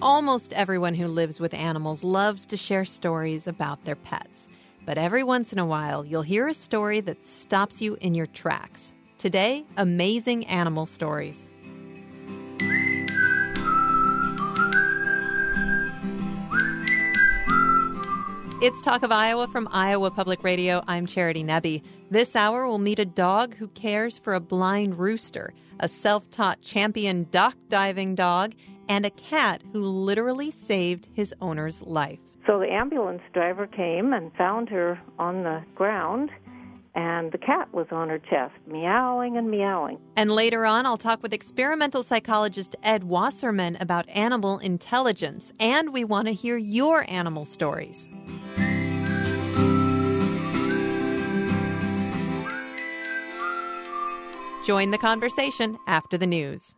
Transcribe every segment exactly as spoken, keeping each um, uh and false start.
Almost everyone who lives with animals loves to share stories about their pets. But every once in a while, you'll hear a story that stops you in your tracks. Today, amazing animal stories. It's Talk of Iowa from Iowa Public Radio. I'm Charity Nebbe. This hour, we'll meet a dog who cares for a blind rooster, a self-taught champion dock diving dog, and a cat who literally saved his owner's life. So the ambulance driver came and found her on the ground, and the cat was on her chest, meowing and meowing. And later on, I'll talk with experimental psychologist Ed Wasserman about animal intelligence, and we want to hear your animal stories. Join the conversation after the news.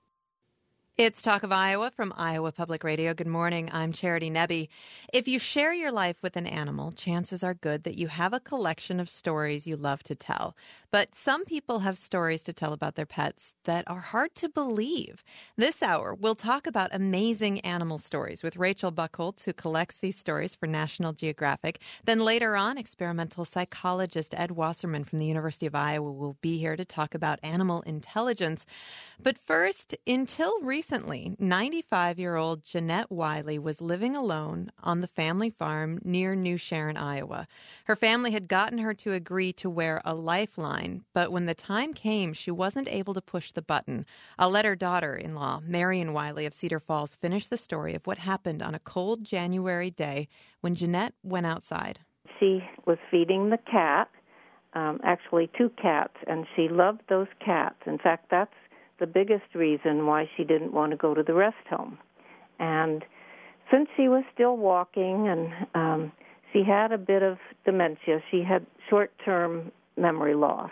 It's Talk of Iowa from Iowa Public Radio. Good morning. I'm Charity Nebbe. If you share your life with an animal, chances are good that you have a collection of stories you love to tell. But some people have stories to tell about their pets that are hard to believe. This hour, we'll talk about amazing animal stories with Rachel Buchholz, who collects these stories for National Geographic. Then later on, experimental psychologist Ed Wasserman from the University of Iowa will be here to talk about animal intelligence. But first, until recently, Recently, ninety-five-year-old Jeanette Wiley was living alone on the family farm near New Sharon, Iowa. Her family had gotten her to agree to wear a lifeline, but when the time came, she wasn't able to push the button. I'll let her daughter-in-law, Marion Wiley of Cedar Falls, finish the story of what happened on a cold January day when Jeanette went outside. She was feeding the cat, um, actually two cats, and she loved those cats. In fact, that's the biggest reason why she didn't want to go to the rest home. And since she was still walking and um, she had a bit of dementia, she had short-term memory loss.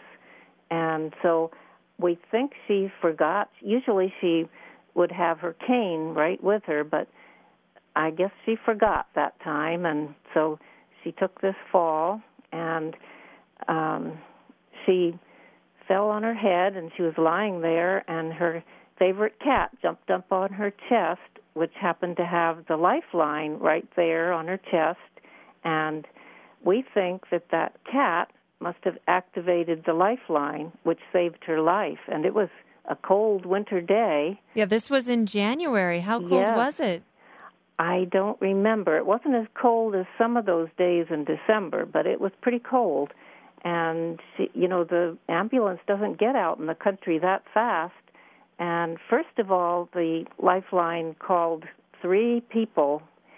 And so we think she forgot. Usually she would have her cane right with her, but I guess she forgot that time. And so she took this fall, and um, she fell on her head, and she was lying there, and her favorite cat jumped up on her chest, which happened to have the lifeline right there on her chest. And we think that that cat must have activated the lifeline, which saved her life. And it was a cold winter day. Yeah, this was in January. How cold yes. was it? I don't remember. It wasn't as cold as some of those days in December, but it was pretty cold. And, she, you know, the ambulance doesn't get out in the country that fast. And first of all, the lifeline called three people,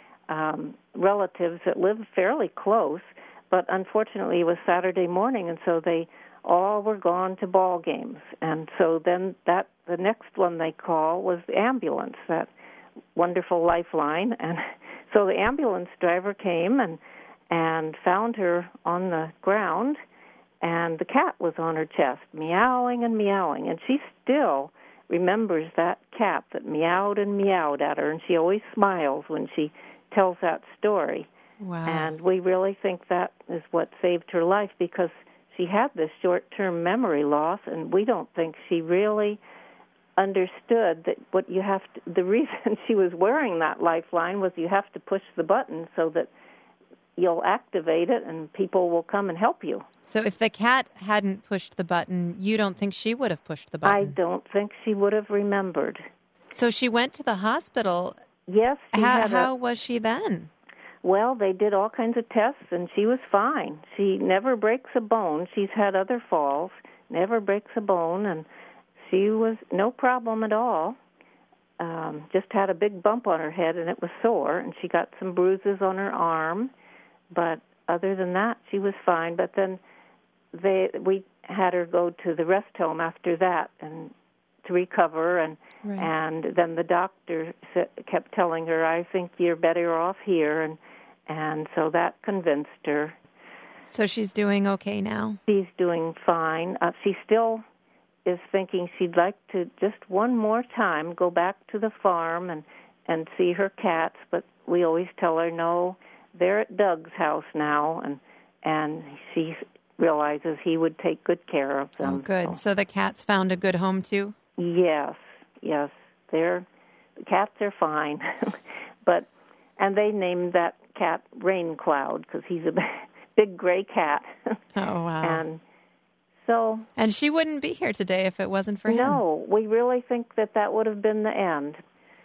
um, relatives that live fairly close, but unfortunately it was Saturday morning, and so they all were gone to ball games. And so then that the next one they call was the ambulance, that wonderful lifeline. And so the ambulance driver came and, and found her on the ground, and the cat was on her chest, meowing and meowing. And she still remembers that cat that meowed and meowed at her, and she always smiles when she tells that story. Wow. And we really think that is what saved her life, because she had this short-term memory loss, and we don't think she really understood that what you have to, the reason she was wearing that lifeline was you have to push the button so that you'll activate it and people will come and help you. So if the cat hadn't pushed the button, you don't think she would have pushed the button? I don't think she would have remembered. So she went to the hospital. Yes. She how had how a, was she then? Well, they did all kinds of tests, and she was fine. She never breaks a bone. She's had other falls, never breaks a bone, and she was no problem at all. Um, just had a big bump on her head, and it was sore, and she got some bruises on her arm. But other than that, she was fine. But then they we had her go to the rest home after that and to recover. And right. and then the doctor kept telling her, "I think you're better off here." And and so that convinced her. So she's doing okay now? She's doing fine. Uh, she still is thinking she'd like to just one more time go back to the farm and, and see her cats. But we always tell her, no, they're at Doug's house now, and and she realizes he would take good care of them. Oh, good. So, so the cats found a good home, too? Yes, yes. They're, the cats are fine. But and they named that cat Rain Cloud because he's a big gray cat. Oh, wow. And so... And she wouldn't be here today if it wasn't for him. No, we really think that that would have been the end.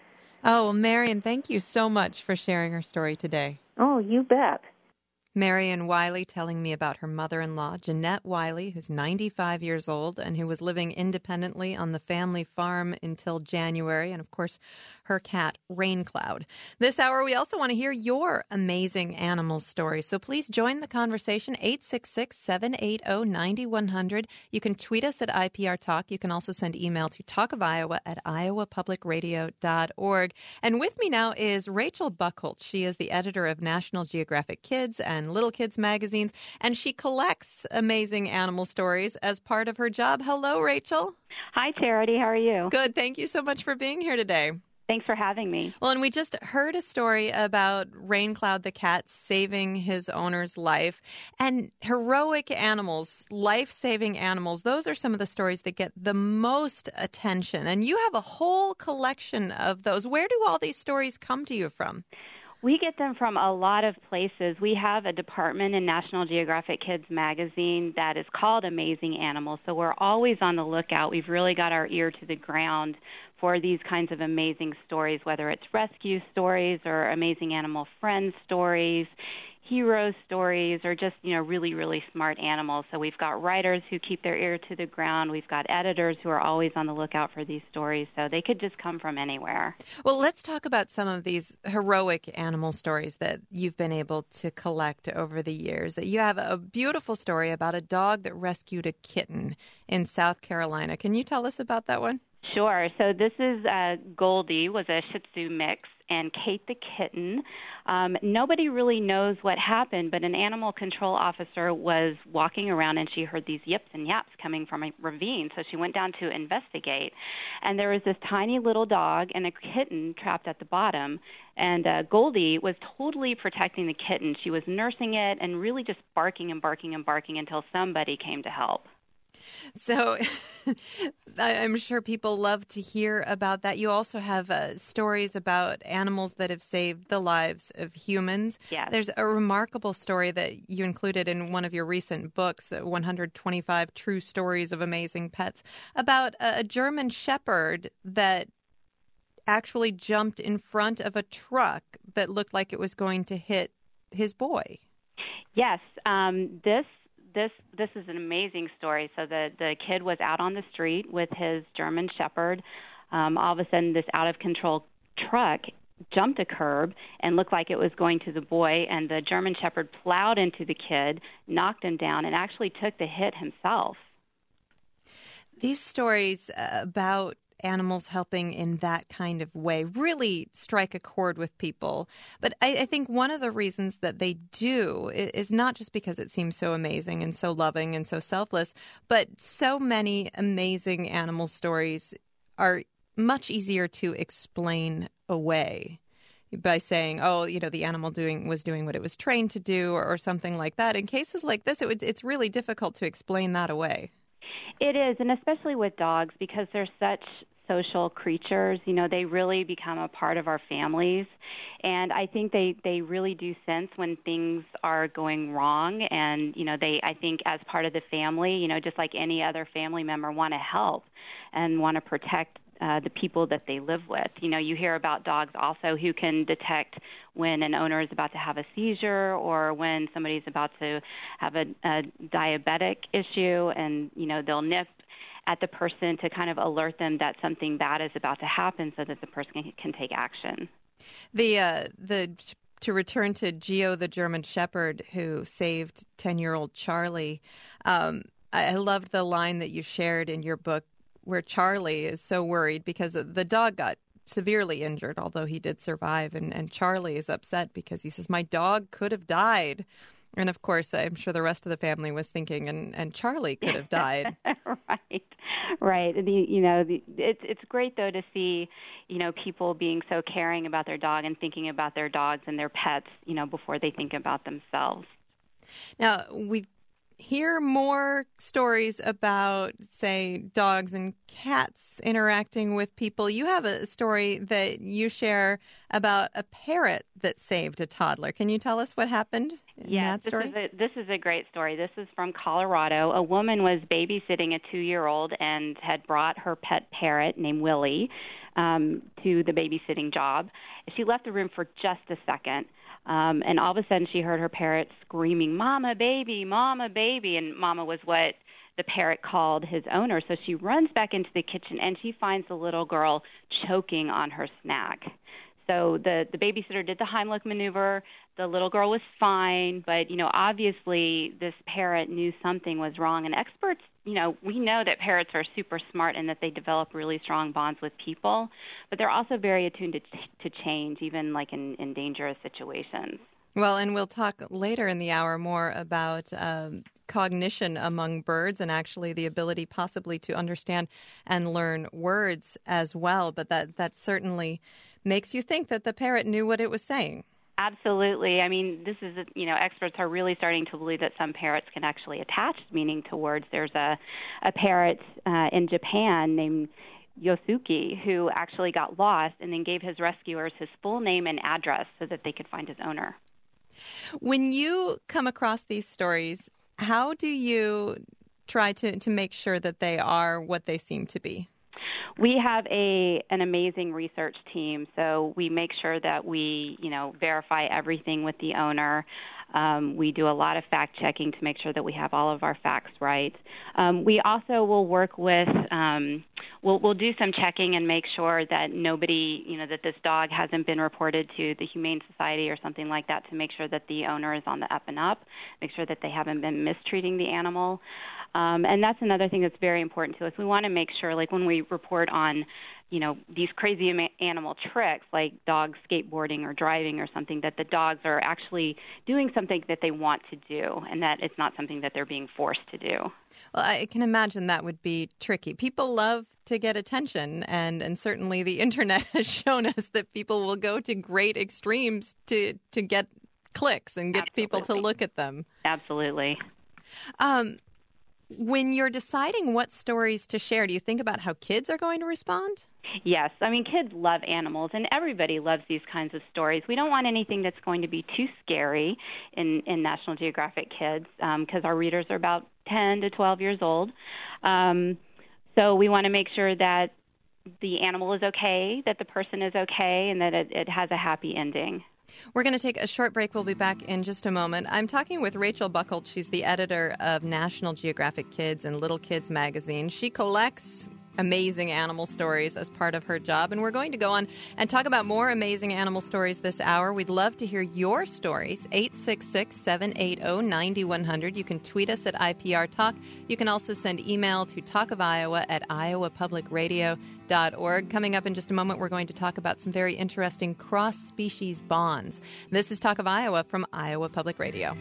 Oh, well, Marion, thank you so much for sharing her story today. Oh, you bet. Marion Wiley telling me about her mother-in-law, Jeanette Wiley, who's ninety-five years old and who was living independently on the family farm until January, and of course, her cat, Rain Cloud. This hour, we also want to hear your amazing animal stories, so please join the conversation, eight six six, seven eight zero, nine one zero zero. You can tweet us at I P R Talk. You can also send email to talkofiowa at iowa public radio dot org. And with me now is Rachel Buchholz. She is the editor of National Geographic Kids and and Little Kids magazines, and she collects amazing animal stories as part of her job. Hello, Rachel. Hi, Charity. How are you? Good. Thank you so much for being here today. Thanks for having me. Well, and we just heard a story about Rain Cloud the cat saving his owner's life. And heroic animals, life-saving animals, those are some of the stories that get the most attention. And you have a whole collection of those. Where do all these stories come to you from? We get them from a lot of places. We have a department in National Geographic Kids magazine that is called Amazing Animals, so we're always on the lookout. We've really got our ear to the ground for these kinds of amazing stories, whether it's rescue stories or amazing animal friend stories, hero stories, or just, you know, really, really smart animals. So we've got writers who keep their ear to the ground. We've got editors who are always on the lookout for these stories. So they could just come from anywhere. Well, let's talk about some of these heroic animal stories that you've been able to collect over the years. You have a beautiful story about a dog that rescued a kitten in South Carolina. Can you tell us about that one? Sure. So this is uh, Goldie, was a Shih Tzu mix, and Kate the kitten. Um, nobody really knows what happened, but an animal control officer was walking around and she heard these yips and yaps coming from a ravine. So she went down to investigate, and there was this tiny little dog and a kitten trapped at the bottom. And uh, Goldie was totally protecting the kitten. She was nursing it and really just barking and barking and barking until somebody came to help. So I'm sure people love to hear about that. You also have uh, stories about animals that have saved the lives of humans. Yes. There's a remarkable story that you included in one of your recent books, one hundred twenty-five True Stories of Amazing Pets, about a, a German Shepherd that actually jumped in front of a truck that looked like it was going to hit his boy. Yes. Um, this This this is an amazing story. So the, the kid was out on the street with his German Shepherd. Um, all of a sudden, this out-of-control truck jumped a curb and looked like it was going to the boy, and the German Shepherd plowed into the kid, knocked him down, and actually took the hit himself. These stories about animals helping in that kind of way really strike a chord with people. But I, I think one of the reasons that they do is not just because it seems so amazing and so loving and so selfless, but so many amazing animal stories are much easier to explain away by saying, oh, you know, the animal doing was doing what it was trained to do, or, or something like that. In cases like this, it would, it's really difficult to explain that away. It is, and especially with dogs, because they're such social creatures. You know, they really become a part of our families, and I think they, they really do sense when things are going wrong, and, you know, they, I think as part of the family, you know, just like any other family member, want to help and want to protect uh, the people that they live with. You know, you hear about dogs also who can detect when an owner is about to have a seizure or when somebody's about to have a, a diabetic issue, and, you know, they'll nip at the person to kind of alert them that something bad is about to happen so that the person can, can take action. The uh, the to return to Geo, the German Shepherd who saved ten-year-old Charlie, um, I, I loved the line that you shared in your book where Charlie is so worried because the dog got severely injured, although he did survive, and, and Charlie is upset because he says, my dog could have died. And, of course, I'm sure the rest of the family was thinking, and, and Charlie could have died. Right, right. The, you know, the, it's it's great, though, to see, you know, people being so caring about their dog and thinking about their dogs and their pets, you know, before they think about themselves. Now, we hear more stories about, say, dogs and cats interacting with people. You have a story that you share about a parrot that saved a toddler. Can you tell us what happened in yes, that story? This is, a, this is a great story. This is from Colorado. A woman was babysitting a two-year-old and had brought her pet parrot named Willie um, to the babysitting job. She left the room for just a second. Um, and all of a sudden she heard her parrot screaming, "Mama, baby, Mama, baby." And Mama was what the parrot called his owner. So she runs back into the kitchen and she finds the little girl choking on her snack. So the, the babysitter did the Heimlich maneuver. The little girl was fine, but, you know, obviously this parrot knew something was wrong. And experts, you know, we know that parrots are super smart and that they develop really strong bonds with people, but they're also very attuned to, to change, even like in, in dangerous situations. Well, and we'll talk later in the hour more about um, cognition among birds and actually the ability possibly to understand and learn words as well. But that, that certainly makes you think that the parrot knew what it was saying. Absolutely. I mean, this is, you know, experts are really starting to believe that some parrots can actually attach meaning to words. There's a, a parrot uh, in Japan named Yosuke who actually got lost and then gave his rescuers his full name and address so that they could find his owner. When you come across these stories, how do you try to, to make sure that they are what they seem to be? We have a an amazing research team, so we make sure that we, you know, verify everything with the owner. Um, we do a lot of fact-checking to make sure that we have all of our facts right. Um, we also will work with, um, we'll, we'll do some checking and make sure that nobody, you know, that this dog hasn't been reported to the Humane Society or something like that to make sure that the owner is on the up and up, make sure that they haven't been mistreating the animal. Um, and that's another thing that's very important to us. We want to make sure, like when we report on, you know, these crazy animal tricks like dog skateboarding or driving or something, that the dogs are actually doing something that they want to do and that it's not something that they're being forced to do. Well, I can imagine that would be tricky. People love to get attention, and, and certainly the internet has shown us that people will go to great extremes to, to get clicks and get Absolutely. people to look at them. Absolutely. Um, when you're deciding what stories to share, do you think about how kids are going to respond? Yes. I mean, kids love animals, and everybody loves these kinds of stories. We don't want anything that's going to be too scary in, in National Geographic Kids because um, our readers are about ten to twelve years old. Um, so we want to make sure that the animal is okay, that the person is okay, and that it, it has a happy ending. We're going to take a short break. We'll be back in just a moment. I'm talking with Rachel Buchholz. She's the editor of National Geographic Kids and Little Kids magazine. She collects amazing animal stories as part of her job, and we're going to go on and talk about more amazing animal stories this hour. We'd love to hear your stories. eight six six, seven eight zero, nine one zero zero. You can tweet us at I P R Talk. You can also send email to talkofiowa at iowa public radio dot org. Coming up in just a moment, we're going to talk about some very interesting cross-species bonds. This is Talk of Iowa from Iowa Public Radio.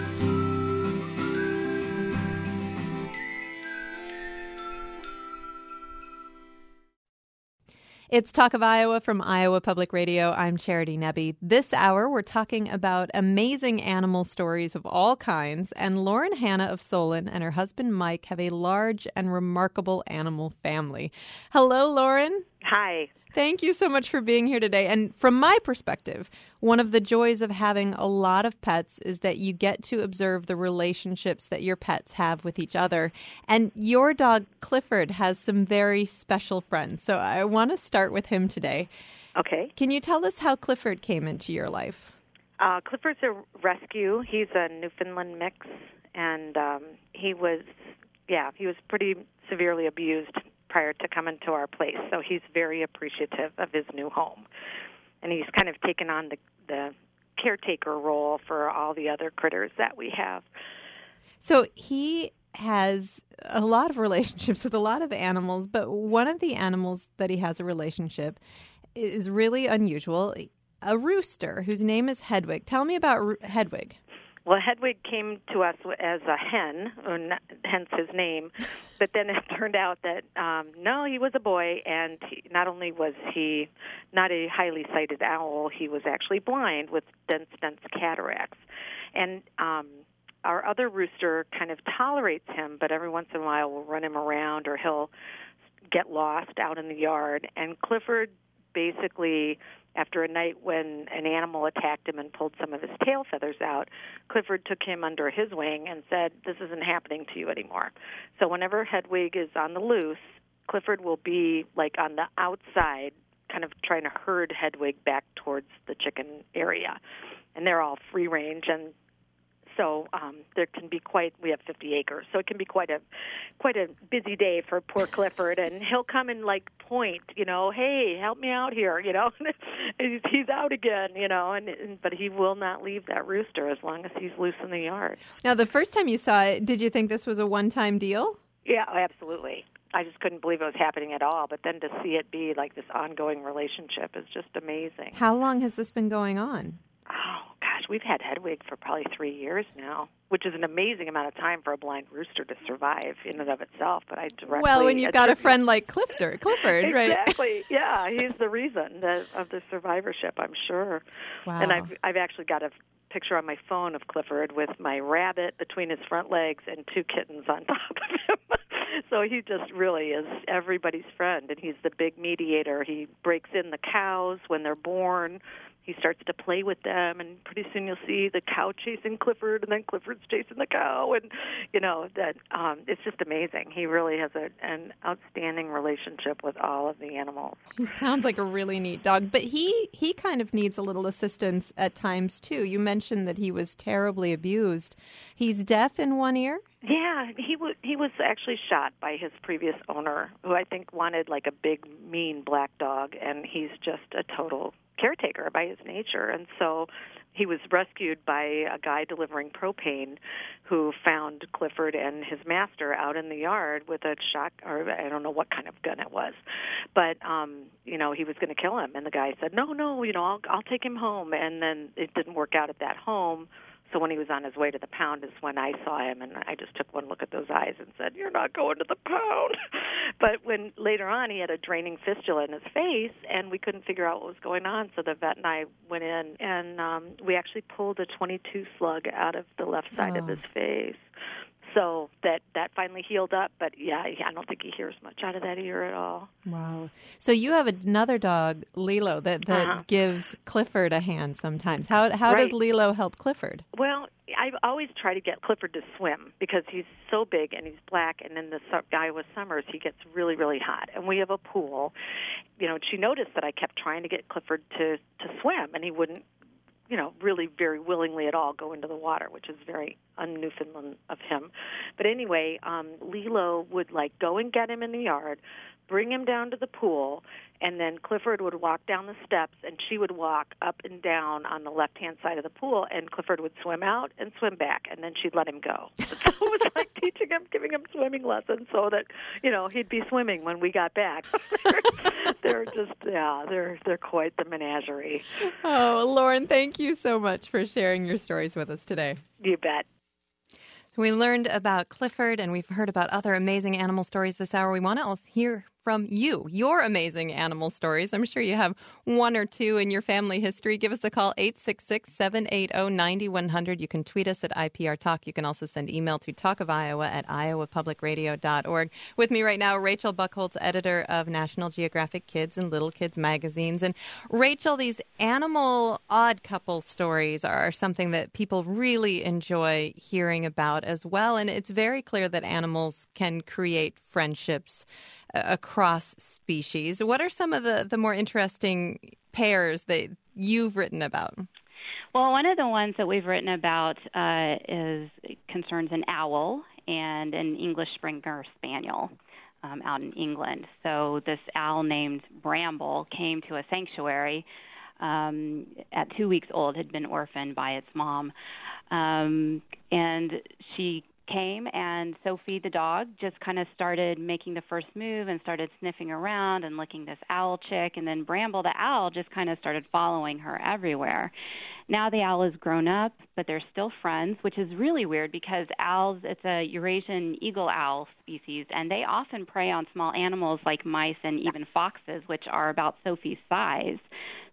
It's Talk of Iowa from Iowa Public Radio. I'm Charity Nebbe. This hour, we're talking about amazing animal stories of all kinds, and Lauren Hanna of Solon and her husband Mike have a large and remarkable animal family. Hello, Lauren. Hi. Thank you so much for being here today. And from my perspective, one of the joys of having a lot of pets is that you get to observe the relationships that your pets have with each other. And your dog, Clifford, has some very special friends. So I want to start with him today. Okay. Can you tell us how Clifford came into your life? Uh, Clifford's a rescue. He's a Newfoundland mix, and um, he was, yeah, he was pretty severely abused prior to coming to our place. So he's very appreciative of his new home. And he's kind of taken on the, the caretaker role for all the other critters that we have. So he has a lot of relationships with a lot of animals, but one of the animals that he has a relationship is really unusual, a rooster whose name is Hedwig. Tell me about Ro- Hedwig. Well, Hedwig came to us as a hen, hence his name, but then it turned out that, um, no, he was a boy, and he, not only was he not a highly sighted owl, he was actually blind with dense, dense cataracts. And um, our other rooster kind of tolerates him, but every once in a while we'll run him around or he'll get lost out in the yard. And Clifford basically, after a night when an animal attacked him and pulled some of his tail feathers out, Clifford took him under his wing and said, this isn't happening to you anymore. So whenever Hedwig is on the loose, Clifford will be like on the outside, kind of trying to herd Hedwig back towards the chicken area. And they're all free range, and so um, there can be quite, we have fifty acres, so it can be quite a quite a busy day for poor Clifford, and he'll come and like point, you know, hey, help me out here, you know, he's, he's out again, you know, and, and but he will not leave that rooster as long as he's loose in the yard. Now, the first time you saw it, did you think this was a one-time deal? Yeah, absolutely. I just couldn't believe it was happening at all, but then to see it be like this ongoing relationship is just amazing. How long has this been going on? Oh, gosh, we've had Hedwig for probably three years now, which is an amazing amount of time for a blind rooster to survive in and of itself. But I directly Well, when you've got a friend like Clifford, Clifford, right? Exactly. Yeah, he's the reason that, of the survivorship, I'm sure. Wow. And I've I've actually got a picture on my phone of Clifford with my rabbit between his front legs and two kittens on top of him. So he just really is everybody's friend, and he's the big mediator. He breaks in the cows when they're born. He starts to play with them, and pretty soon you'll see the cow chasing Clifford, and then Clifford's chasing the cow, and you know that um, it's just amazing. He really has a, an outstanding relationship with all of the animals. He sounds like a really neat dog, but he he kind of needs a little assistance at times too. You mentioned that he was terribly abused. He's deaf in one ear? Yeah, he was he was actually shot by his previous owner, who I think wanted like a big, mean black dog, and he's just a total caretaker by his nature. And so he was rescued by a guy delivering propane who found Clifford and his master out in the yard with a shot, or I don't know what kind of gun it was. But, um, you know, he was going to kill him. And the guy said, no, no, you know, I'll, I'll take him home. And then it didn't work out at that home. So when he was on his way to the pound is when I saw him, and I just took one look at those eyes and said, you're not going to the pound. But when later on he had a draining fistula in his face, and we couldn't figure out what was going on, so the vet and I went in, and um, we actually pulled a twenty-two slug out of the left side oh. of his face. So that, that finally healed up, but yeah, I don't think he hears much out of that ear at all. Wow. So you have another dog, Lilo, that, that uh-huh. gives Clifford a hand sometimes. How how right. does Lilo help Clifford? Well, I always try to get Clifford to swim because he's so big and he's black, and in the Iowa summers he gets really, really hot. And we have a pool. You know, she noticed that I kept trying to get Clifford to, to swim, and he wouldn't, you know, really very willingly at all go into the water, which is very un-Newfoundland of him. But anyway, um, Lilo would, like, go and get him in the yard, bring him down to the pool, and then Clifford would walk down the steps, and she would walk up and down on the left-hand side of the pool, and Clifford would swim out and swim back, and then she'd let him go. So it was like teaching him, giving him swimming lessons so that, you know, he'd be swimming when we got back. they're, they're just, yeah, they're they're quite the menagerie. Oh, Lauren, thank you so much for sharing your stories with us today. You bet. We learned about Clifford, and we've heard about other amazing animal stories this hour. We want to hear from you, your amazing animal stories. I'm sure you have one or two in your family history. Give us a call, eight six six, seven eight zero, nine one zero zero. You can tweet us at I P R Talk. You can also send email to talkofiowa at iowa public radio dot org. With me right now, Rachel Buchholz, editor of National Geographic Kids and Little Kids magazines. And Rachel, these animal odd couple stories are something that people really enjoy hearing about as well. And it's very clear that animals can create friendships across species. What are some of the, the more interesting pairs that you've written about? Well, one of the ones that we've written about uh, is concerns an owl and an English Springer Spaniel um, out in England. So this owl named Bramble came to a sanctuary um, at two weeks old, had been orphaned by its mom. Um, and she came, and Sophie the dog just kind of started making the first move and started sniffing around and licking this owl chick, and then Bramble the owl just kind of started following her everywhere. Now the owl is grown up, but they're still friends, which is really weird because owls, it's a Eurasian eagle owl species, and they often prey on small animals like mice and even foxes, which are about Sophie's size.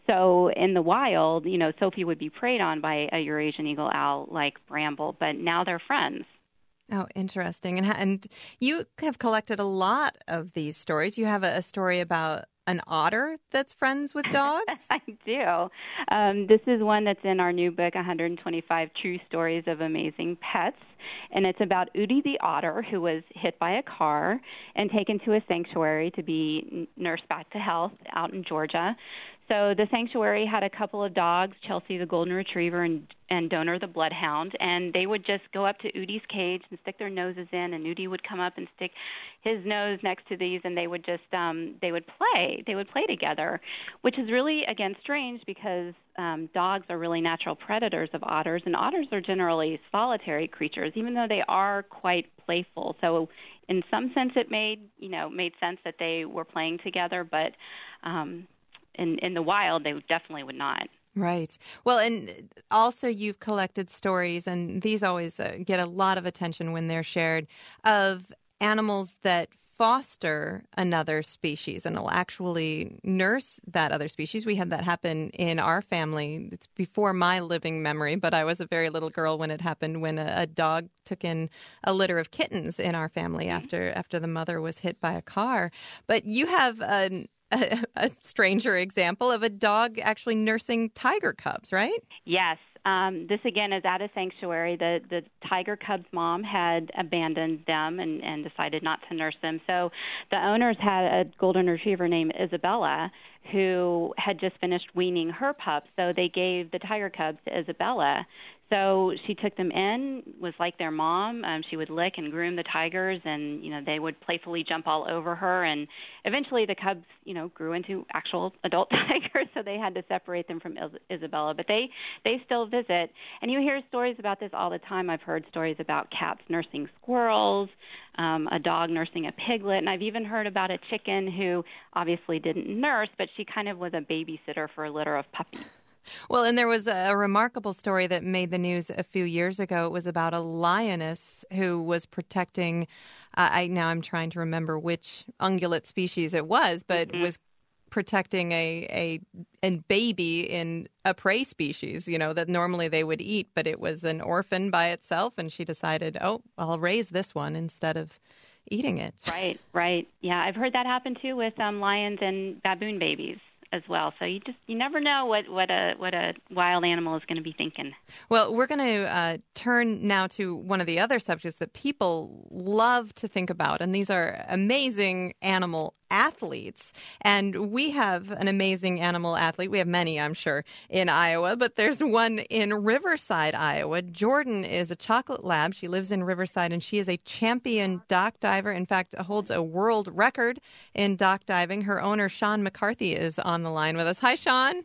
So in the wild, you know, Sophie would be preyed on by a Eurasian eagle owl like Bramble, but now they're friends. Oh, interesting. And and you have collected a lot of these stories. You have a, a story about an otter that's friends with dogs? I do. Um, this is one that's in our new book, one hundred twenty-five True Stories of Amazing Pets. And it's about Udi the otter, who was hit by a car and taken to a sanctuary to be nursed back to health out in Georgia. So the sanctuary had a couple of dogs, Chelsea the golden retriever and, and Donor the bloodhound, and they would just go up to Udi's cage and stick their noses in, and Udi would come up and stick his nose next to these, and they would just um, they would play. They would play together, which is really, again, strange because um, dogs are really natural predators of otters, and otters are generally solitary creatures, even though they are quite playful. So in some sense, it made you know made sense that they were playing together, but um, In, in the wild, they definitely would not. Right. Well, and also you've collected stories, and these always uh, get a lot of attention when they're shared, of animals that foster another species and will actually nurse that other species. We had that happen in our family. It's before my living memory, but I was a very little girl when it happened, when a, a dog took in a litter of kittens in our family after, after the mother was hit by a car. But you have an A, a stranger example of a dog actually nursing tiger cubs, right? Yes. Um, this, again, is at a sanctuary. The, the tiger cub's mom had abandoned them and, and decided not to nurse them. So the owners had a golden retriever named Isabella who had just finished weaning her pups. So they gave the tiger cubs to Isabella. So she took them in, was like their mom. Um, she would lick and groom the tigers, and, you know, they would playfully jump all over her. And eventually the cubs, you know, grew into actual adult tigers, so they had to separate them from Is- Isabella. But they, they still visit. And you hear stories about this all the time. I've heard stories about cats nursing squirrels, um, a dog nursing a piglet, and I've even heard about a chicken who obviously didn't nurse, but she kind of was a babysitter for a litter of puppies. Well, and there was a remarkable story that made the news a few years ago. It was about a lioness who was protecting, uh, I now I'm trying to remember which ungulate species it was, but mm-hmm. was protecting a, a a baby in a prey species, you know, that normally they would eat, but it was an orphan by itself, and she decided, oh, I'll raise this one instead of eating it. Right, right. Yeah, I've heard that happen, too, with um, lions and baboon babies as well. So you just you never know what, what a what a wild animal is going to be thinking. Well, we're going to uh, turn now to one of the other subjects that people love to think about, and these are amazing animal athletes. And we have an amazing animal athlete. We have many, I'm sure, in Iowa, but there's one in Riverside, Iowa. Jordan is a chocolate lab. She lives in Riverside, and she is a champion dock diver. In fact, holds a world record in dock diving. Her owner, Sean McCarthy, is on the line with us. Hi, Sean.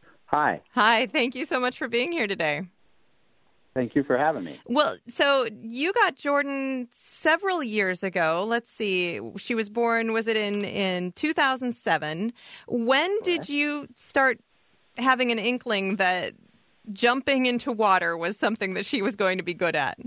Hi. Hi. Thank you so much for being here today. Thank you for having me. Well, so you got Jordan several years ago. Let's see. She was born, was it in, in two thousand seven? When Correct. Did you start having an inkling that jumping into water was something that she was going to be good at?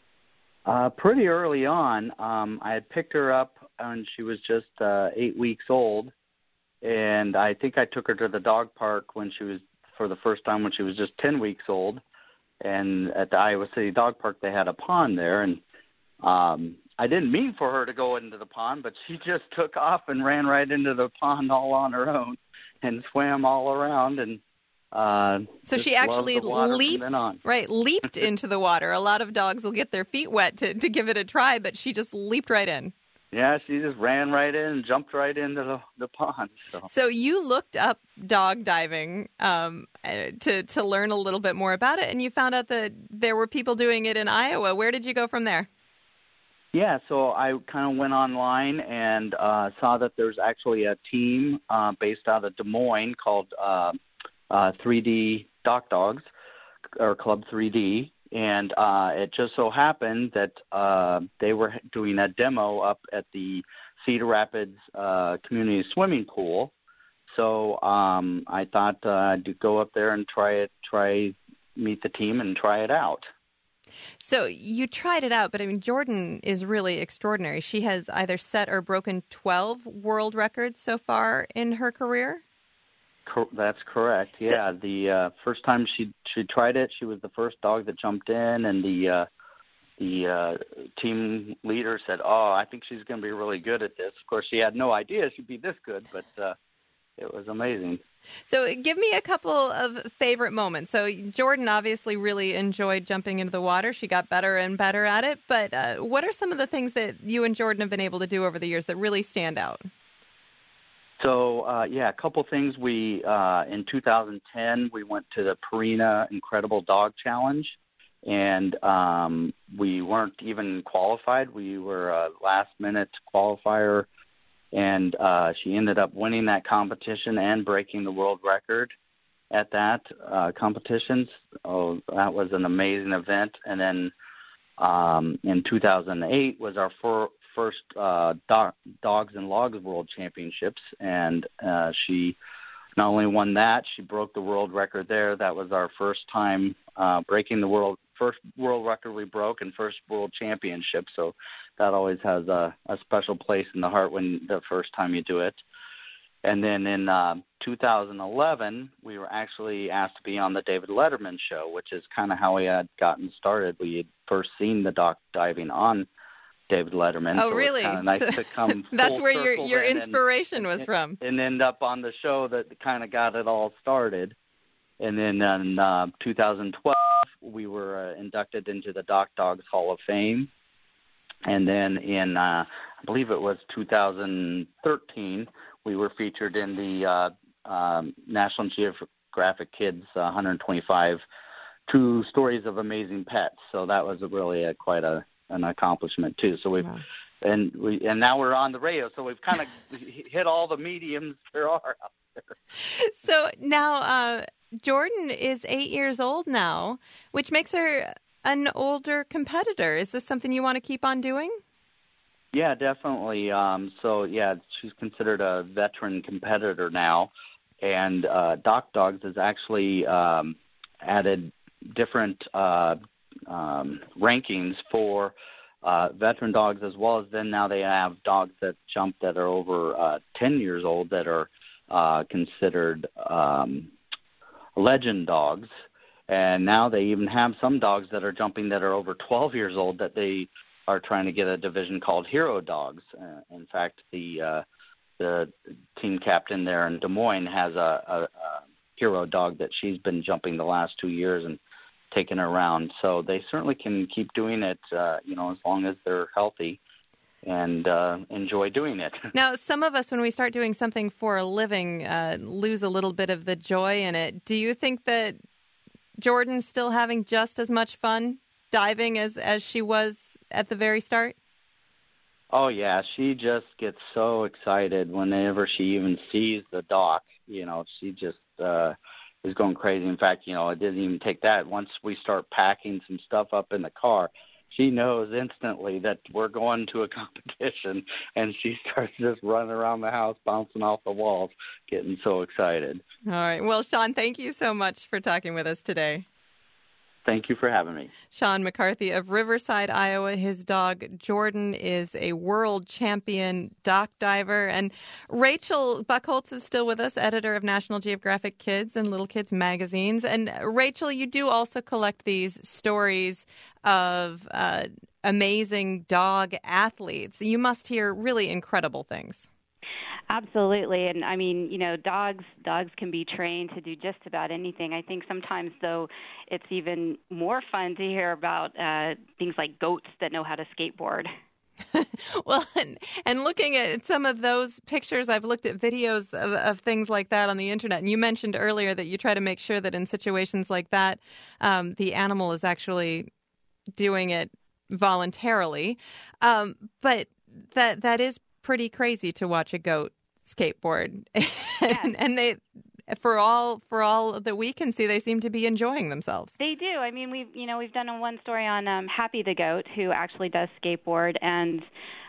Uh, pretty early on. Um, I had picked her up when she was just uh, eight weeks old, and I think I took her to the dog park when she was, for the first time, when she was just ten weeks old. And at the Iowa City Dog Park, they had a pond there, and um, I didn't mean for her to go into the pond, but she just took off and ran right into the pond all on her own and swam all around. And uh, so she actually leaped, right, leaped into the water. A lot of dogs will get their feet wet to, to give it a try, but she just leaped right in. Yeah, she just ran right in and jumped right into the, the pond. So. so you looked up dog diving um, to to learn a little bit more about it, and you found out that there were people doing it in Iowa. Where did you go from there? Yeah, so I kind of went online and uh, saw that there's actually a team uh, based out of Des Moines called uh, uh, three D Dock Dogs, or Club three D. And uh, it just so happened that uh, they were doing a demo up at the Cedar Rapids uh, Community Swimming Pool. So um, I thought uh, I'd go up there and try it, try meet the team and try it out. So you tried it out, but I mean, Jordan is really extraordinary. She has either set or broken twelve world records so far in her career. cor- that's correct. Yeah, so, the uh, first time she she tried it, she was the first dog that jumped in, and the uh, the uh, team leader said, "Oh, I think she's going to be really good at this." Of course, she had no idea she'd be this good, but uh, it was amazing. So give me a couple of favorite moments. So Jordan obviously really enjoyed jumping into the water. She got better and better at it. But uh, what are some of the things that you and Jordan have been able to do over the years that really stand out? So, uh, yeah, a couple things. We uh, in two thousand ten, we went to the Purina Incredible Dog Challenge, and um, we weren't even qualified. We were a last-minute qualifier. And uh, she ended up winning that competition and breaking the world record at that uh, competition. Oh, that was an amazing event. And then um, in two thousand eight was our fir- first uh, do- Dogs and Logs World Championships. And uh, she not only won that, she broke the world record there. That was our first time uh, breaking the world first world record we broke and first world championship. So that always has a, a special place in the heart when the first time you do it. And then in uh, two thousand eleven, we were actually asked to be on the David Letterman show, which is kind of how we had gotten started. We had first seen the doc diving on David Letterman. Oh, so really? It's kind of nice so, to come That's where your, your and, inspiration was and, from. And end up on the show that kind of got it all started. And then in uh, two thousand twelve, we were uh, inducted into the Doc Dogs Hall of Fame. And then in, uh, I believe it was two thousand thirteen, we were featured in the uh, um, National Geographic Kids uh, one hundred twenty-five True Stories of Amazing Pets. So that was really a, quite a, an accomplishment too. So we've, wow. and we, and now we're on the radio. So we've kind of hit all the mediums there are out there. So now uh, Jordan is eight years old now, which makes her an older competitor. Is this something you want to keep on doing? Yeah, definitely. Um, so, yeah, she's considered a veteran competitor now. And uh, Doc Dogs has actually um, added different uh, um, rankings for uh, veteran dogs, as well as then now they have dogs that jump that are over uh, ten years old that are uh, considered um, legend dogs. And now they even have some dogs that are jumping that are over twelve years old that they are trying to get a division called Hero Dogs. Uh, in fact, the uh, the team captain there in Des Moines has a, a, a hero dog that she's been jumping the last two years and taking her around. So they certainly can keep doing it, uh, you know, as long as they're healthy and uh, enjoy doing it. Now, some of us, when we start doing something for a living, uh, lose a little bit of the joy in it. Do you think that Jordan's still having just as much fun diving as, as she was at the very start? Oh, yeah. She just gets so excited whenever she even sees the dock. You know, she just uh, is going crazy. In fact, you know, it didn't even take that. Once we start packing some stuff up in the car, she knows instantly that we're going to a competition, and she starts just running around the house, bouncing off the walls, getting so excited. All right. Well, Sean, thank you so much for talking with us today. Thank you for having me. Sean McCarthy of Riverside, Iowa. His dog, Jordan, is a world champion dock diver. And Rachel Buchholz is still with us, editor of National Geographic Kids and Little Kids magazines. And Rachel, you do also collect these stories of uh, amazing dog athletes. You must hear really incredible things. Absolutely. And I mean, you know, dogs dogs can be trained to do just about anything. I think sometimes, though, it's even more fun to hear about uh, things like goats that know how to skateboard. Well, and, and looking at some of those pictures, I've looked at videos of, of things like that on the internet. And you mentioned earlier that you try to make sure that in situations like that, um, the animal is actually doing it voluntarily. Um, but that that is pretty crazy to watch a goat skateboard. Yes. and, and they, for all for all that we can see, they seem to be enjoying themselves. They do. I mean, we've you know we've done a one story on um, Happy the goat, who actually does skateboard, and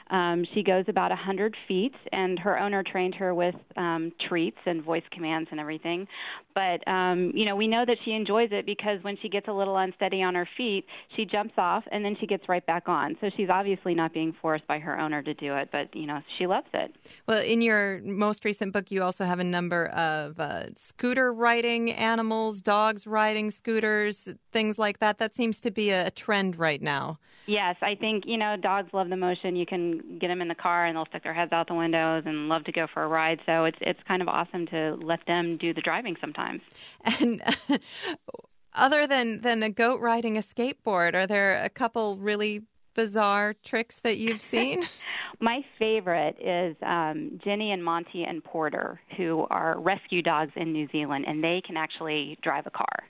Um, she goes about one hundred feet, and her owner trained her with um, treats and voice commands and everything. But, um, you know, we know that she enjoys it because when she gets a little unsteady on her feet, she jumps off, and then she gets right back on. So she's obviously not being forced by her owner to do it, but, you know, she loves it. Well, in your most recent book, you also have a number of uh, scooter riding animals, dogs riding scooters, things like that. That seems to be a trend right now. Yes, I think, you know, dogs love the motion. You can get them in the car and they'll stick their heads out the windows and love to go for a ride. So it's it's kind of awesome to let them do the driving sometimes. And other than, than a goat riding a skateboard, are there a couple really bizarre tricks that you've seen? My favorite is um, Jenny and Monty and Porter, who are rescue dogs in New Zealand, and they can actually drive a car.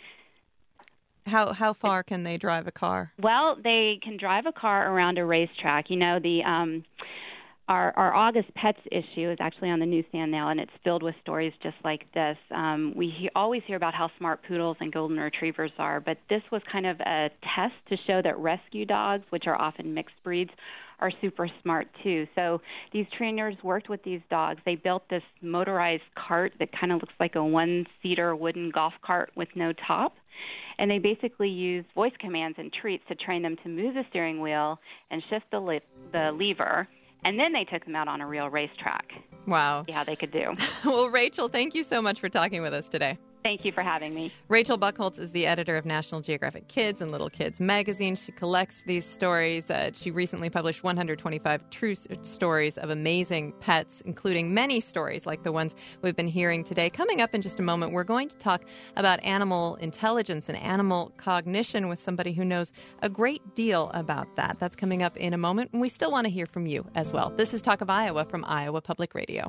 How how far can they drive a car? Well, they can drive a car around a racetrack. You know, the um, our our August Pets issue is actually on the newsstand now, and it's filled with stories just like this. Um, we he- always hear about how smart poodles and golden retrievers are, but this was kind of a test to show that rescue dogs, which are often mixed breeds, are super smart too. So these trainers worked with these dogs. They built this motorized cart that kind of looks like a one-seater wooden golf cart with no top. And they basically use voice commands and treats to train them to move the steering wheel and shift the, li- the lever. And then they took them out on a real racetrack. Wow. See how they could do. Well, Rachel, thank you so much for talking with us today. Thank you for having me. Rachel Buchholz is the editor of National Geographic Kids and Little Kids magazine. She collects these stories. Uh, she recently published one hundred twenty-five true stories of amazing pets, including many stories like the ones we've been hearing today. Coming up in just a moment, we're going to talk about animal intelligence and animal cognition with somebody who knows a great deal about that. That's coming up in a moment, and we still want to hear from you as well. This is Talk of Iowa from Iowa Public Radio.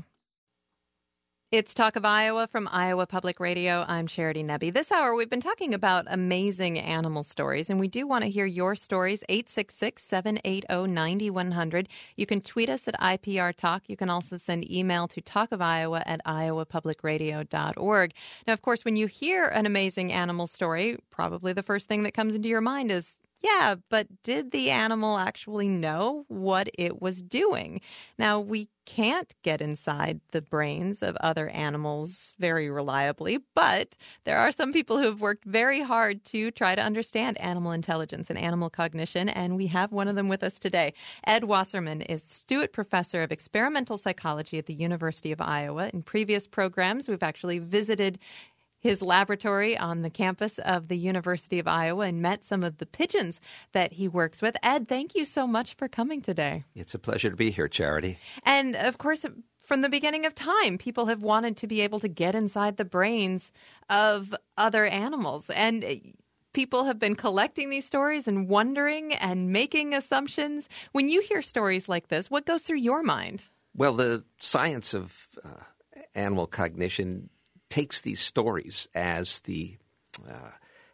It's Talk of Iowa from Iowa Public Radio. I'm Charity Nebbe. This hour, we've been talking about amazing animal stories, and we do want to hear your stories, eight six six, seven eight zero, nine one zero zero. You can tweet us at I P R Talk. You can also send email to talkofiowa at iowa public radio dot org. Now, of course, when you hear an amazing animal story, probably the first thing that comes into your mind is, yeah, but did the animal actually know what it was doing? Now, we can't get inside the brains of other animals very reliably, but there are some people who have worked very hard to try to understand animal intelligence and animal cognition, and we have one of them with us today. Ed Wasserman is Stewart Professor of Experimental Psychology at the University of Iowa. In previous programs, we've actually visited his laboratory on the campus of the University of Iowa and met some of the pigeons that he works with. Ed, thank you so much for coming today. It's a pleasure to be here, Charity. And, of course, from the beginning of time, people have wanted to be able to get inside the brains of other animals. And people have been collecting these stories and wondering and making assumptions. When you hear stories like this, what goes through your mind? Well, the science of uh, animal cognition takes these stories as the, uh,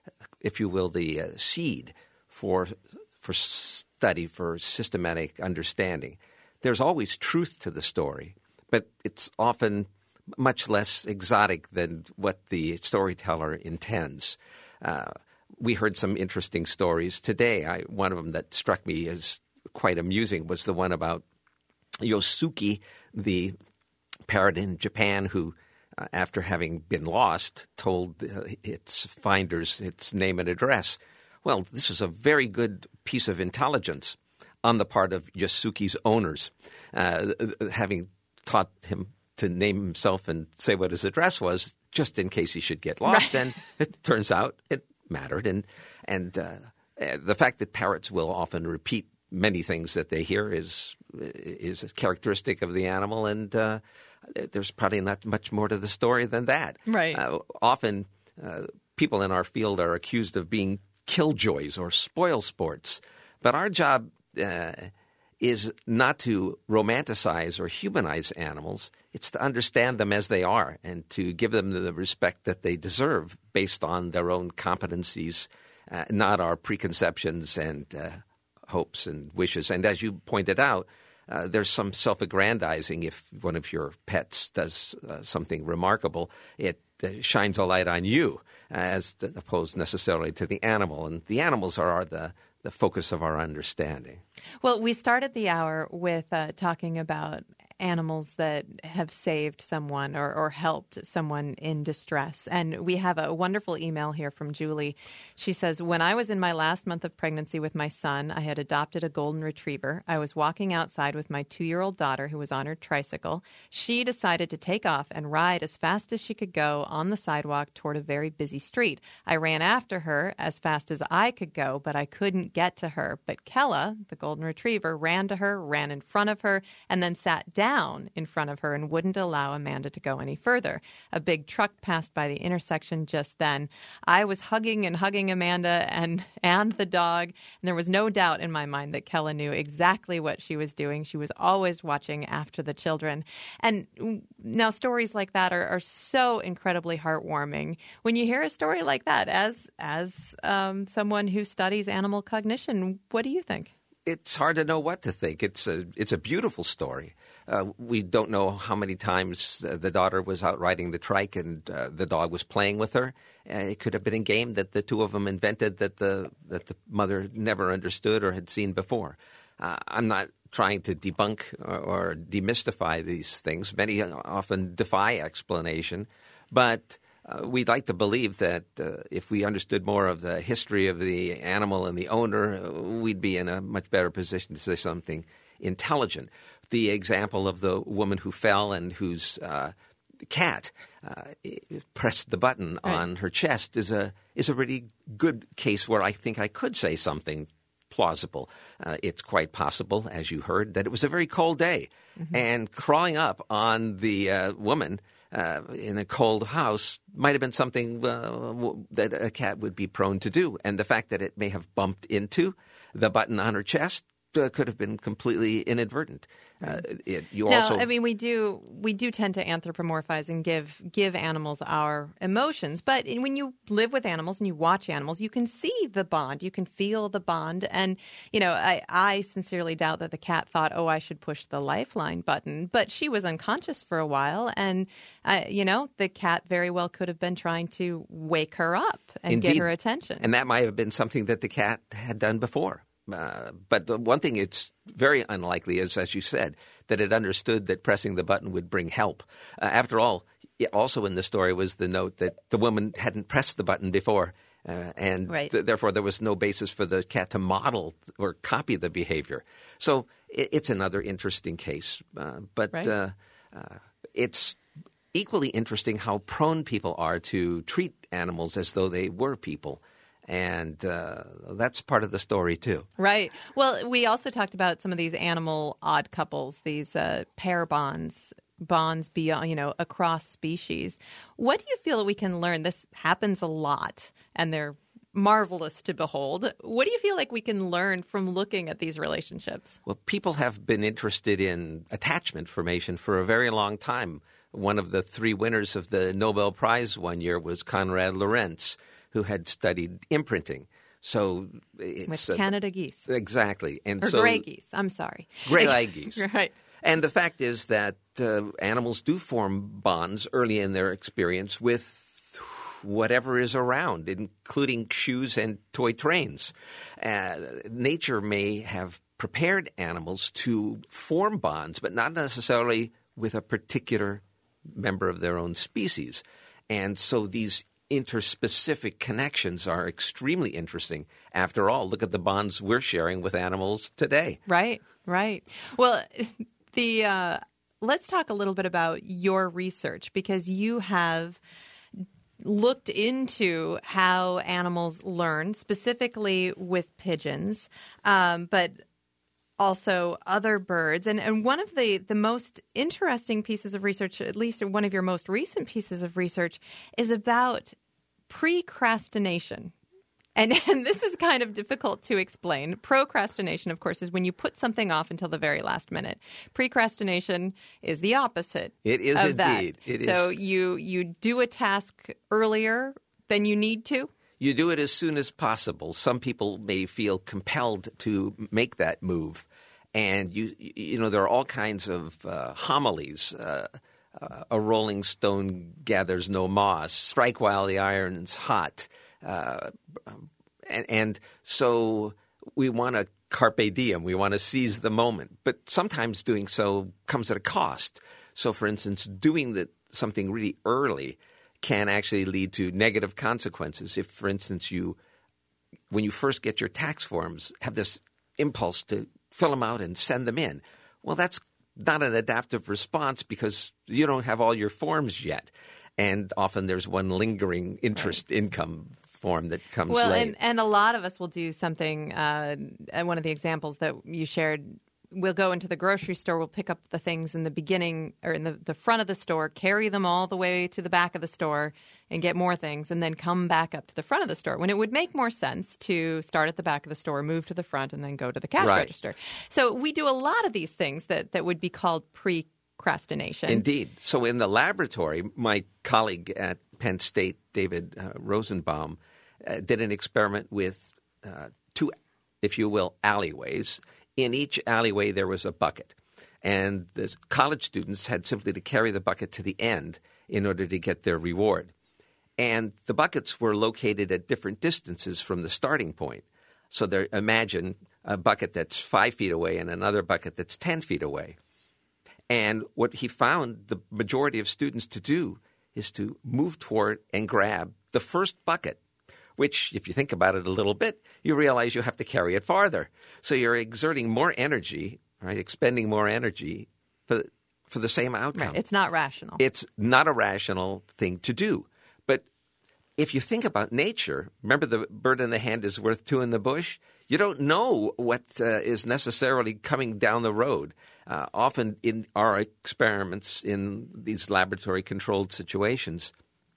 if you will, the uh, seed for for study, for systematic understanding. There's always truth to the story, but it's often much less exotic than what the storyteller intends. Uh, we heard some interesting stories today. I, one of them that struck me as quite amusing was the one about Yosuke, the parrot in Japan who, Uh, after having been lost, told uh, its finders its name and address. Well, this was a very good piece of intelligence on the part of Yosuke's owners, uh, having taught him to name himself and say what his address was, just in case he should get lost. Right. And it turns out it mattered. And and uh, the fact that parrots will often repeat many things that they hear is is a characteristic of the animal, and uh, there's probably not much more to the story than that. Right. Uh, often uh, people in our field are accused of being killjoys or spoil sports, but our job uh, is not to romanticize or humanize animals. It's to understand them as they are and to give them the respect that they deserve based on their own competencies, uh, not our preconceptions and uh, hopes and wishes. And as you pointed out, Uh, there's some self-aggrandizing. If one of your pets does uh, something remarkable, it uh, shines a light on you as opposed necessarily to the animal. And the animals are, are the the focus of our understanding. Well, we started the hour with uh, talking about animals that have saved someone or, or helped someone in distress. And we have a wonderful email here from Julie. She says, when I was in my last month of pregnancy with my son, I had adopted a golden retriever. I was walking outside with my two-year-old daughter who was on her tricycle. She decided to take off and ride as fast as she could go on the sidewalk toward a very busy street. I ran after her as fast as I could go, but I couldn't get to her. But Kella, the golden retriever, ran to her, ran in front of her, and then sat down in front of her and wouldn't allow Amanda to go any further. A big truck passed by the intersection just then. I was hugging and hugging Amanda and, and the dog, and there was no doubt in my mind that Kella knew exactly what she was doing. She was always watching after the children. And now stories like that are, are so incredibly heartwarming. When you hear a story like that, as, as um, someone who studies animal cognition, what do you think? It's hard to know what to think. It's a, it's a beautiful story. Uh, we don't know how many times uh, the daughter was out riding the trike and uh, the dog was playing with her. Uh, it could have been a game that the two of them invented that the that the mother never understood or had seen before. Uh, I'm not trying to debunk or, or demystify these things. Many often defy explanation, but uh, we'd like to believe that uh, if we understood more of the history of the animal and the owner, we'd be in a much better position to say something intelligent. The example of the woman who fell and whose uh, cat uh, pressed the button right. on her chest is a is a really good case where I think I could say something plausible. Uh, it's quite possible, as you heard, that it was a very cold day, mm-hmm. and crawling up on the uh, woman uh, in a cold house might have been something uh, that a cat would be prone to do. And the fact that it may have bumped into the button on her chest Uh, could have been completely inadvertent. Uh, it, you no, also, I mean we do we do tend to anthropomorphize and give give animals our emotions, but when you live with animals and you watch animals, you can see the bond, you can feel the bond, and you know I, I sincerely doubt that the cat thought, oh, I should push the lifeline button, but she was unconscious for a while, and uh, you know the cat very well could have been trying to wake her up and Indeed. get her attention, and that might have been something that the cat had done before. Uh, but the one thing it's very unlikely is, as you said, that it understood that pressing the button would bring help. Uh, after all, also in the story was the note that the woman hadn't pressed the button before, uh, and right. th- therefore there was no basis for the cat to model or copy the behavior. So it, it's another interesting case. Uh, but right. uh, uh, it's equally interesting how prone people are to treat animals as though they were people. And uh, that's part of the story, too. Right. Well, we also talked about some of these animal odd couples, these uh, pair bonds, bonds beyond, you know, across species. What do you feel that we can learn? This happens a lot, and they're marvelous to behold. What do you feel like we can learn from looking at these relationships? Well, people have been interested in attachment formation for a very long time. One of the three winners of the Nobel Prize one year was Konrad Lorenz, who had studied imprinting. So it's with Canada uh, geese. Exactly. And or so, gray geese. I'm sorry. Gray-eyed geese. Right. And the fact is that uh, animals do form bonds early in their experience with whatever is around, including shoes and toy trains. Uh, nature may have prepared animals to form bonds, but not necessarily with a particular member of their own species. And so these interspecific connections are extremely interesting. After all, look at the bonds we're sharing with animals today. Right, right. Well, the uh, let's talk a little bit about your research, because you have looked into how animals learn, specifically with pigeons, um, but also other birds. And, and one of the, the most interesting pieces of research, at least one of your most recent pieces of research, is about precrastination. And, and this is kind of difficult to explain. Procrastination, of course, is when you put something off until the very last minute. Precrastination is the opposite. It is of indeed. That. It so is. you you do a task earlier than you need to? You do it as soon as possible. Some people may feel compelled to make that move. And, you you know, there are all kinds of uh, homilies. Uh, uh, a rolling stone gathers no moss. Strike while the iron's hot. Uh, and, and so we want to carpe diem. We want to seize the moment. But sometimes doing so comes at a cost. So, for instance, doing the, something really early can actually lead to negative consequences. If, for instance, you when you first get your tax forms, have this impulse to fill them out and send them in. Well, that's not an adaptive response because you don't have all your forms yet. And often there's one lingering interest right. income form that comes well, late. And, and a lot of us will do something, uh, and one of the examples that you shared, we'll go into the grocery store, we'll pick up the things in the beginning or in the, the front of the store, carry them all the way to the back of the store and get more things, and then come back up to the front of the store, when it would make more sense to start at the back of the store, move to the front, and then go to the cash right. register. So we do a lot of these things that, that would be called pre-procrastination. Indeed. So in the laboratory, my colleague at Penn State, David uh, Rosenbaum, uh, did an experiment with uh, two, if you will, alleyways. In each alleyway, there was a bucket, and the college students had simply to carry the bucket to the end in order to get their reward. And the buckets were located at different distances from the starting point. So there, imagine a bucket that's five feet away and another bucket that's ten feet away. And what he found the majority of students to do is to move toward and grab the first bucket, which, if you think about it a little bit, you realize you have to carry it farther. So you're exerting more energy, right, expending more energy for, for the same outcome. Right. It's not rational. It's not a rational thing to do. But if you think about nature, remember the bird in the hand is worth two in the bush? You don't know what uh, is necessarily coming down the road. Uh, often in our experiments in these laboratory-controlled situations,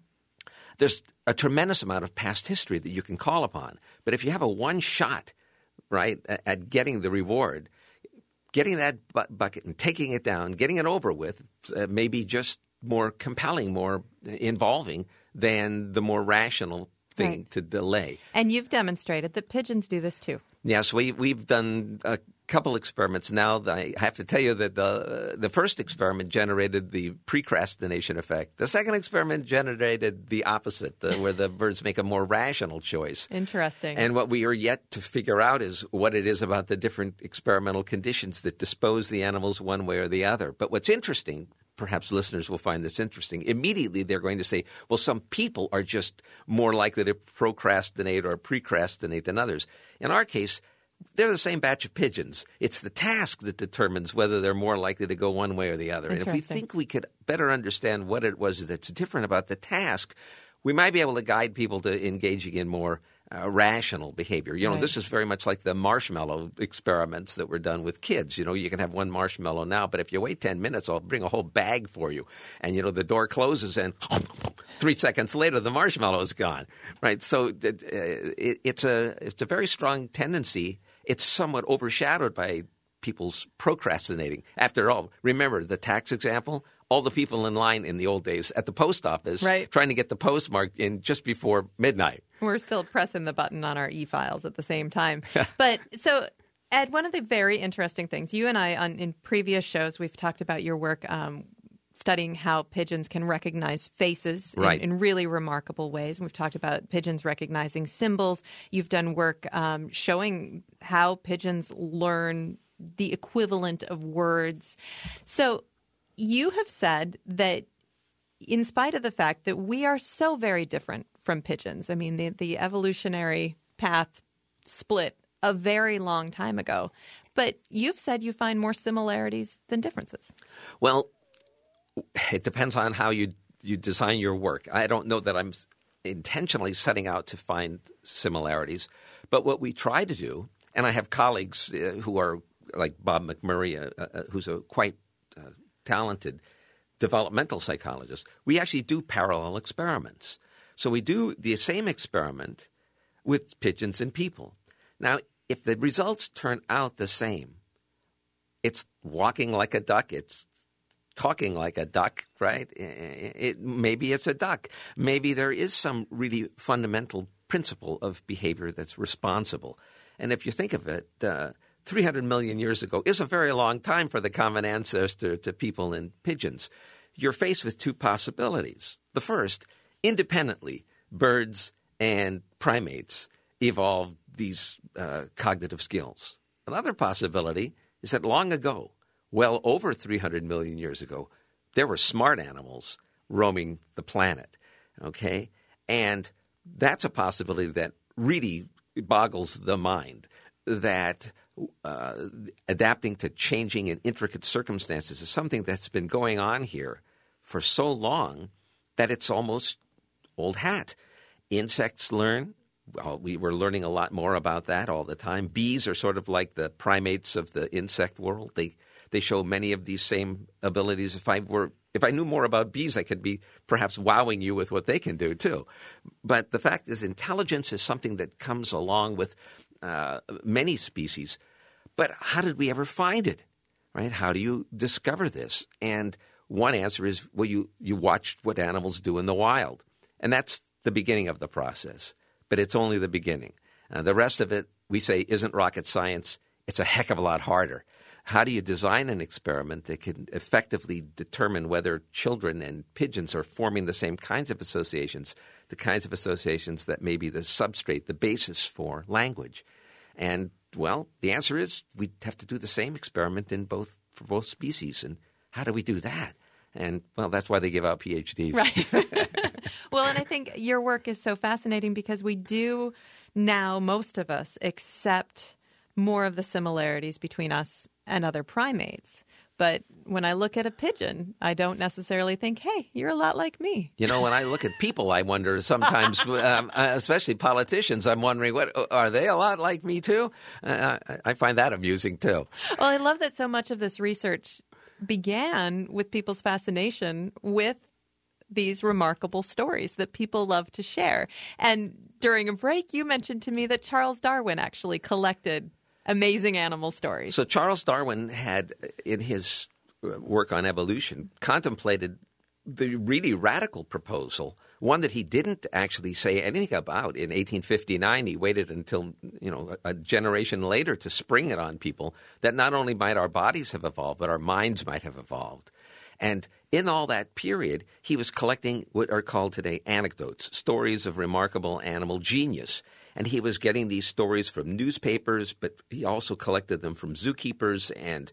there's a tremendous amount of past history that you can call upon. But if you have a one shot, right, at getting the reward, getting that bu- bucket and taking it down, getting it over with, uh, may be just more compelling, more involving than the more rational thing right. to delay. And you've demonstrated that pigeons do this too. Yes, we, we've done a couple experiments now. I have to tell you that the the first experiment generated the precrastination effect. The second experiment generated the opposite, the, where the birds make a more rational choice. Interesting. And what we are yet to figure out is what it is about the different experimental conditions that dispose the animals one way or the other. But what's interesting, perhaps listeners will find this interesting, immediately they're going to say, well, some people are just more likely to procrastinate or precrastinate than others. In our case, they're the same batch of pigeons. It's the task that determines whether they're more likely to go one way or the other. And if we think we could better understand what it was that's different about the task, we might be able to guide people to engaging in more uh, rational behavior. You know, right. This is very much like the marshmallow experiments that were done with kids. You know, you can have one marshmallow now, but if you wait ten minutes, I'll bring a whole bag for you. And, you know, the door closes and three seconds later, the marshmallow is gone, right? So it, it, it's a it's a very strong tendency. It's somewhat overshadowed by people's procrastinating. After all, remember the tax example? All the people in line in the old days at the post office right. trying to get the postmark in just before midnight. We're still pressing the button on our e-files at the same time. But so, Ed, one of the very interesting things, you and I on in previous shows, we've talked about your work um, studying how pigeons can recognize faces in, right. in really remarkable ways. And we've talked about pigeons recognizing symbols. You've done work um, showing how pigeons learn the equivalent of words. So you have said that in spite of the fact that we are so very different from pigeons, I mean, the, the evolutionary path split a very long time ago, but you've said you find more similarities than differences. Well, it depends on how you you design your work. I don't know that I'm intentionally setting out to find similarities, but what we try to do, and I have colleagues uh, who are like Bob McMurray, uh, uh, who's a quite uh, talented developmental psychologist, we actually do parallel experiments. So we do the same experiment with pigeons and people. Now, if the results turn out the same, it's walking like a duck, it's talking like a duck, right? It, it, maybe it's a duck. Maybe there is some really fundamental principle of behavior that's responsible. And if you think of it, uh, three hundred million years ago is a very long time for the common ancestor to people and pigeons. You're faced with two possibilities. The first, independently, birds and primates evolved these uh, cognitive skills. Another possibility is that long ago, well over three hundred million years ago, there were smart animals roaming the planet, okay? And that's a possibility that really boggles the mind, that uh, adapting to changing and intricate circumstances is something that's been going on here for so long that it's almost old hat. Insects learn. Well, we were learning a lot more about that all the time. Bees are sort of like the primates of the insect world. They they show many of these same abilities. If I were if I knew more about bees, I could be perhaps wowing you with what they can do too. But the fact is, intelligence is something that comes along with uh, many species. But how did we ever find it? Right? How do you discover this? And one answer is, well, you you watched what animals do in the wild, and that's the beginning of the process. But it's only the beginning. Uh, the rest of it, we say, isn't rocket science. It's a heck of a lot harder. How do you design an experiment that can effectively determine whether children and pigeons are forming the same kinds of associations, the kinds of associations that may be the substrate, the basis for language? And, well, the answer is we'd have to do the same experiment in both for both species. And how do we do that? And, well, that's why they give out P H Ds. Right. Well, and I think your work is so fascinating because we do now, most of us, accept more of the similarities between us and other primates. But when I look at a pigeon, I don't necessarily think, hey, you're a lot like me. You know, when I look at people, I wonder sometimes, um, especially politicians, I'm wondering, what are they a lot like me too? Uh, I, I find that amusing too. Well, I love that so much of this research began with people's fascination with these remarkable stories that people love to share. And during a break, you mentioned to me that Charles Darwin actually collected amazing animal stories. So Charles Darwin had, in his work on evolution, contemplated the really radical proposal, one that he didn't actually say anything about in eighteen fifty-nine. He waited until, you know, a generation later to spring it on people, that not only might our bodies have evolved, but our minds might have evolved. And in all that period, he was collecting what are called today anecdotes, stories of remarkable animal genius. And he was getting these stories from newspapers, but he also collected them from zookeepers and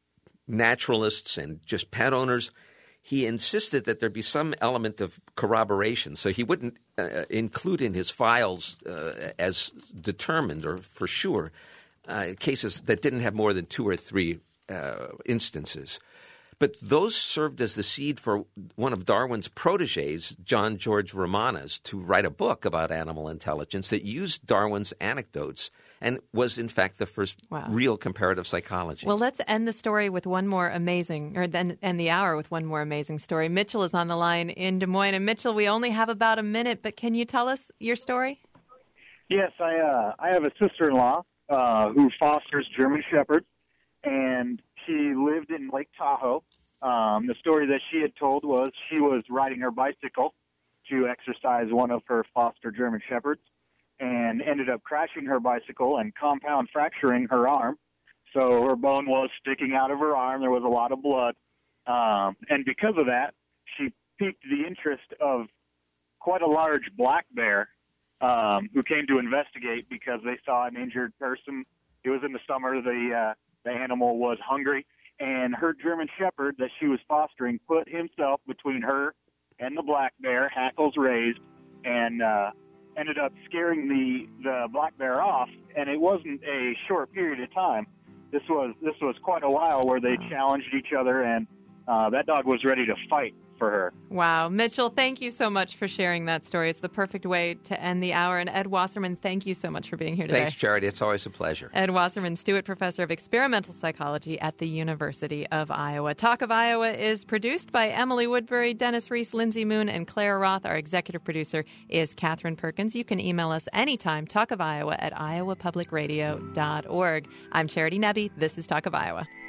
naturalists and just pet owners. He insisted that there be some element of corroboration, so he wouldn't uh, include in his files uh, as determined or for sure uh, cases that didn't have more than two or three uh, instances. But those served as the seed for one of Darwin's protégés, John George Romanes, to write a book about animal intelligence that used Darwin's anecdotes and was, in fact, the first wow. real comparative psychology. Well, let's end the story with one more amazing, or then end the hour with one more amazing story. Mitchell is on the line in Des Moines. And Mitchell, we only have about a minute, but can you tell us your story? Yes, I uh, I have a sister-in-law uh, who fosters German Shepherds, and she lived in Lake Tahoe. Um, the story that she had told was she was riding her bicycle to exercise one of her foster German Shepherds and ended up crashing her bicycle and compound fracturing her arm. So her bone was sticking out of her arm. There was a lot of blood. Um, and because of that, she piqued the interest of quite a large black bear um, who came to investigate because they saw an injured person. It was in the summer. The uh, The animal was hungry, and her German Shepherd that she was fostering put himself between her and the black bear, hackles raised, and uh, ended up scaring the, the black bear off. And it wasn't a short period of time. This was this was quite a while where they challenged each other, and uh, that dog was ready to fight for her. Wow. Mitchell, thank you so much for sharing that story. It's the perfect way to end the hour. And Ed Wasserman, thank you so much for being here today. Thanks, Charity. It's always a pleasure. Ed Wasserman, Stewart Professor of Experimental Psychology at the University of Iowa. Talk of Iowa is produced by Emily Woodbury, Dennis Reese, Lindsay Moon, and Claire Roth. Our executive producer is Catherine Perkins. You can email us anytime, talkofiowa at iowa public radio dot org. I'm Charity Nebbe. This is Talk of Iowa.